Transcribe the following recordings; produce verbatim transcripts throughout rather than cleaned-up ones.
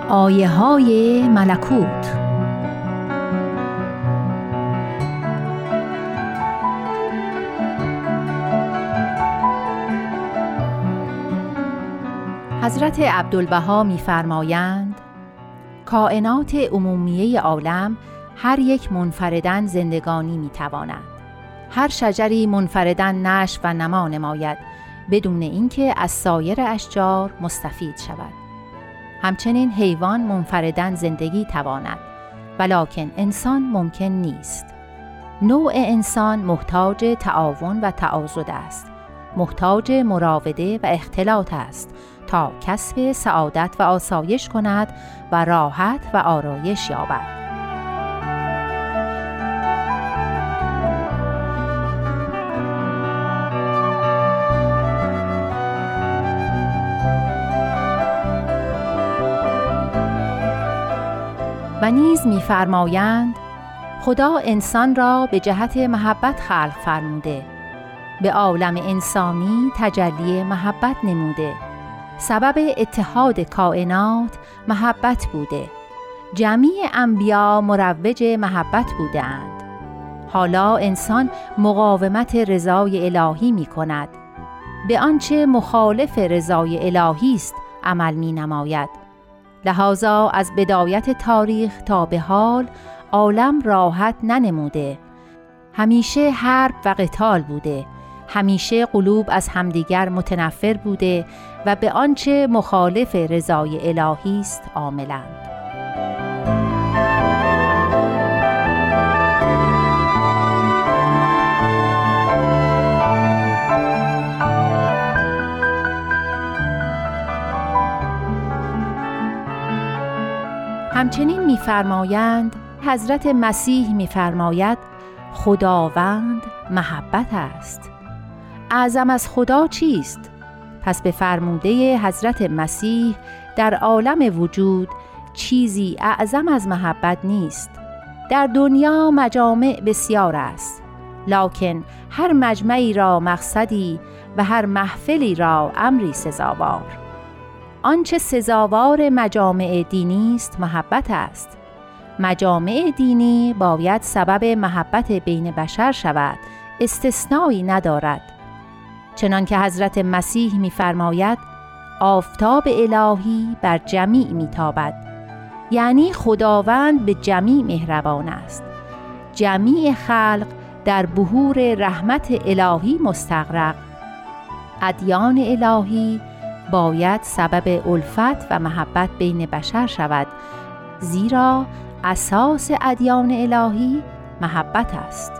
آیه‌های ملکوت. حضرت عبدالبها می‌فرمایند کائنات عمومیه عالم هر یک منفرداً زندگانی می‌تواند. هر شجری منفرداً نشو و نما نماید بدون اینکه از سایر اشجار مستفید شود. همچنین حیوان منفرداً زندگی تواند، ولکن انسان ممکن نیست. نوع انسان محتاج تعاون و تعاضد است، محتاج مراوده و اختلاط است تا کسب سعادت و آسایش کند و راحت و آرایش یابد. و نیز می‌فرمایند خدا انسان را به جهت محبت خلق فرموده، به عالم انسانی تجلی محبت نموده. سبب اتحاد کائنات محبت بوده. جمیع انبیا مروج محبت بودند. حالا انسان مقاومت رضای الهی می کند. به آنچه مخالف رضای الهی است عمل می نماید. لذا از بدایت تاریخ تا به حال عالم راحت ننموده. همیشه حرب و قتال بوده. همیشه قلوب از همدیگر متنفر بوده و به آنچه مخالف رضای الهی است عاملند. همچنین می‌فرمایند حضرت مسیح می‌فرماید خداوند محبت است. اعظم از خدا چیست؟ پس به فرموده حضرت مسیح در عالم وجود چیزی اعظم از محبت نیست. در دنیا مجامع بسیار است، لکن هر مجمعی را مقصدی و هر محفلی را امری سزاوار. آنچه سزاوار مجامع دینی است محبت است. مجامع دینی باید سبب محبت بین بشر شود، استثنایی ندارد. چنان که حضرت مسیح می‌فرماید آفتاب الهی بر جمیع می‌تابد، یعنی خداوند به جمیع مهربان است. جمیع خلق در بحور رحمت الهی مستغرق. ادیان الهی باید سبب الفت و محبت بین بشر شود، زیرا اساس ادیان الهی محبت است.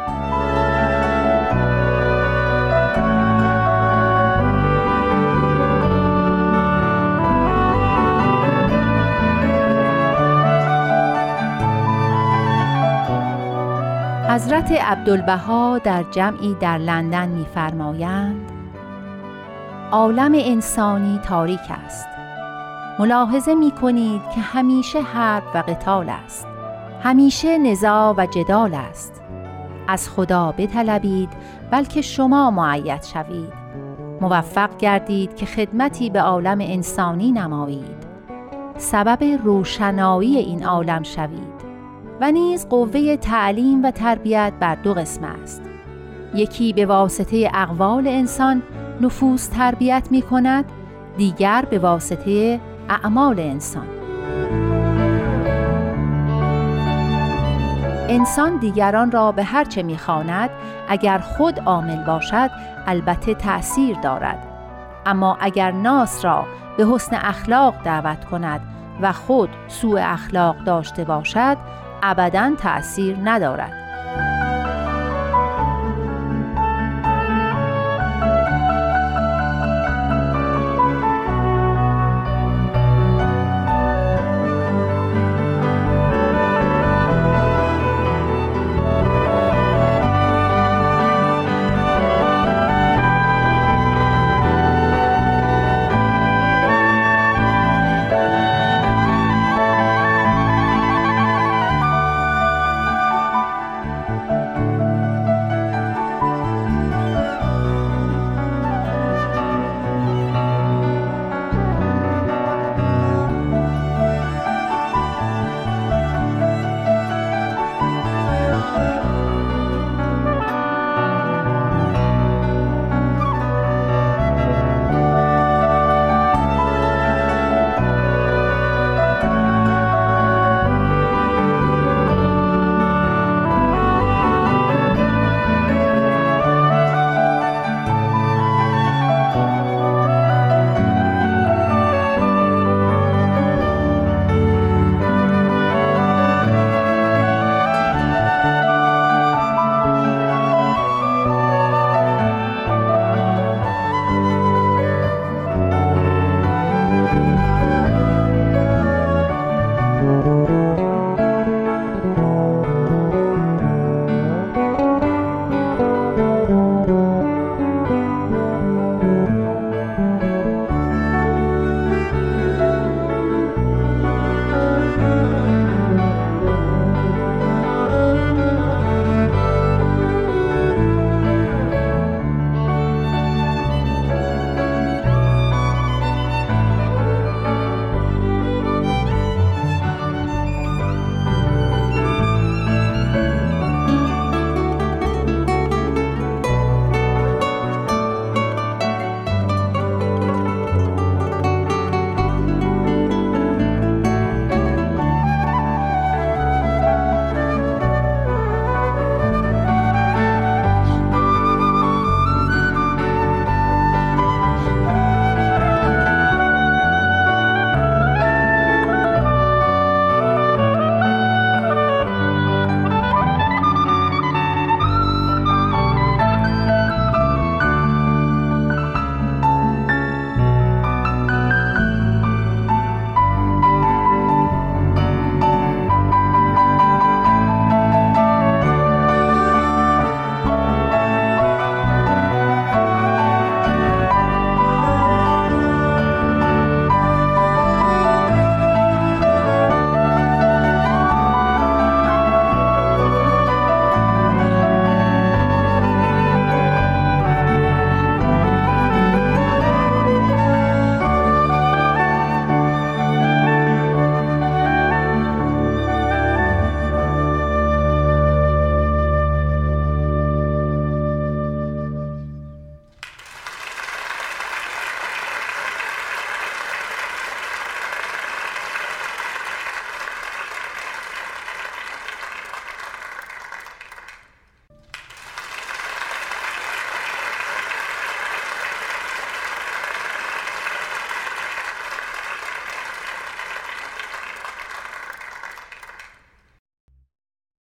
حضرت عبدالبها در جمعی در لندن می‌فرمایند عالم انسانی تاریک است. ملاحظه می‌کنید که همیشه حرب و قتال است، همیشه نزاع و جدال است. از خدا بطلبید بلکه شما مؤید شوید. موفق گردید که خدمتی به عالم انسانی نمایید، سبب روشنایی این عالم شوید. و نیز قوه تعلیم و تربیت بر دو قسم است. یکی به واسطه اقوال انسان نفوس تربیت می کند، دیگر به واسطه اعمال انسان. انسان دیگران را به هر چه می خواند اگر خود عامل باشد البته تأثیر دارد، اما اگر ناس را به حسن اخلاق دعوت کند و خود سوء اخلاق داشته باشد ابداً تأثیر ندارد.